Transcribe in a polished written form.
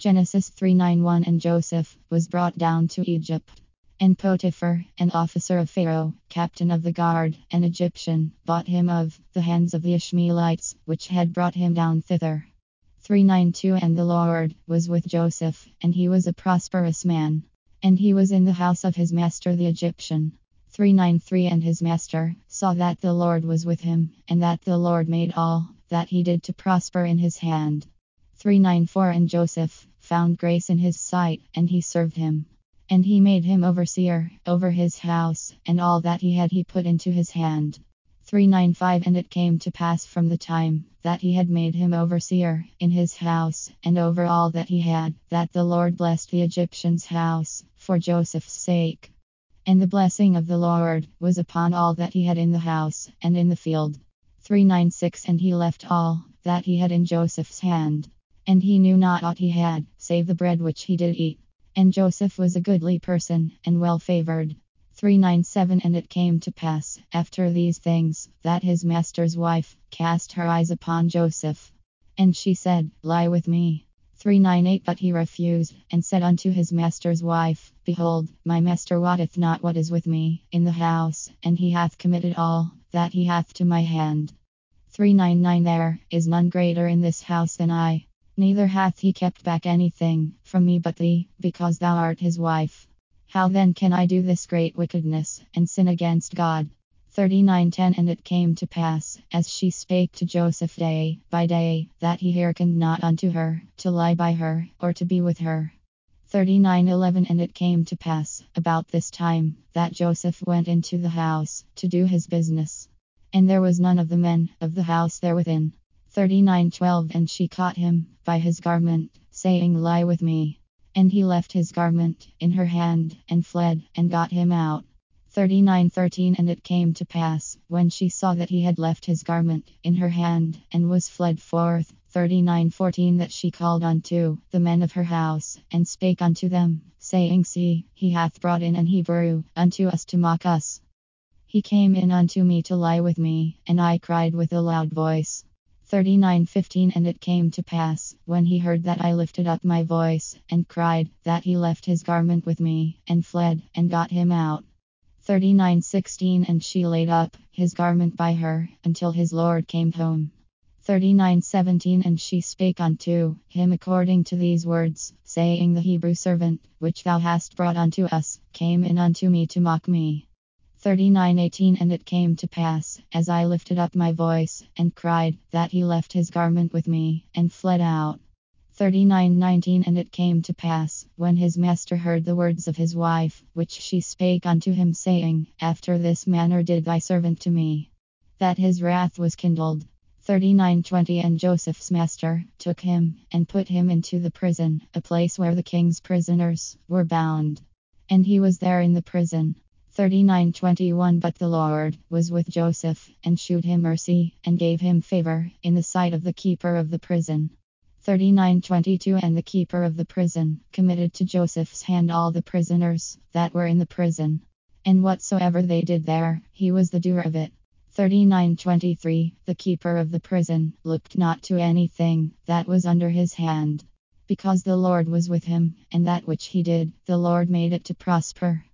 Genesis 3:9-1. And Joseph was brought down to Egypt. And Potiphar, an officer of Pharaoh, captain of the guard, an Egyptian, bought him of the hands of the Ishmaelites, which had brought him down thither. 3:9-2. And the Lord was with Joseph, and he was a prosperous man. And he was in the house of his master the Egyptian. 3:9-3. And his master saw that the Lord was with him, and that the Lord made all that he did to prosper in his hand. 3:9-4. And Joseph found grace in his sight, and he served him. And he made him overseer over his house, and all that he had he put into his hand. 3:9-5. And it came to pass from the time that he had made him overseer in his house, and over all that he had, that the Lord blessed the Egyptian's house for Joseph's sake. And the blessing of the Lord was upon all that he had in the house and in the field. 3:9-6. And he left all that he had in Joseph's hand, and he knew not aught he had, save the bread which he did eat. And Joseph was a goodly person, and well favored. 3:9-7. And it came to pass, after these things, that his master's wife cast her eyes upon Joseph. And she said, Lie with me. 3:9-8. But he refused, and said unto his master's wife, Behold, my master wotteth not what is with me in the house, and he hath committed all that he hath to my hand. 3:9-9. There is none greater in this house than I. Neither hath he kept back anything from me but thee, because thou art his wife. How then can I do this great wickedness, and sin against God? 3:9-10. And it came to pass, as she spake to Joseph day by day, that he hearkened not unto her, to lie by her, or to be with her. 3:9-11. And it came to pass, about this time, that Joseph went into the house, to do his business. And there was none of the men of the house there within. 3:9-12. And she caught him by his garment, saying, Lie with me. And he left his garment in her hand, and fled, and got him out. 3:9-13. And it came to pass, when she saw that he had left his garment in her hand, and was fled forth. 3:9-14. That she called unto the men of her house, and spake unto them, saying, See, he hath brought in an Hebrew unto us to mock us. He came in unto me to lie with me, and I cried with a loud voice. 3:9-15. And it came to pass, when he heard that I lifted up my voice, and cried, that he left his garment with me, and fled, and got him out. 3:9-16. And she laid up his garment by her, until his Lord came home. 3:9-17. And she spake unto him according to these words, saying, The Hebrew servant, which thou hast brought unto us, came in unto me to mock me. 3:9-18. And it came to pass, as I lifted up my voice, and cried, that he left his garment with me, and fled out. 3:9-19. And it came to pass, when his master heard the words of his wife, which she spake unto him, saying, After this manner did thy servant to me, that his wrath was kindled. 3:9-20. And Joseph's master took him, and put him into the prison, a place where the king's prisoners were bound. And he was there in the prison. 3:9-21. But the Lord was with Joseph, and shewed him mercy, and gave him favor in the sight of the keeper of the prison. 3:9-22. And the keeper of the prison committed to Joseph's hand all the prisoners that were in the prison. And whatsoever they did there, he was the doer of it. 3:9-23. The keeper of the prison looked not to anything that was under his hand, because the Lord was with him, and that which he did, the Lord made it to prosper.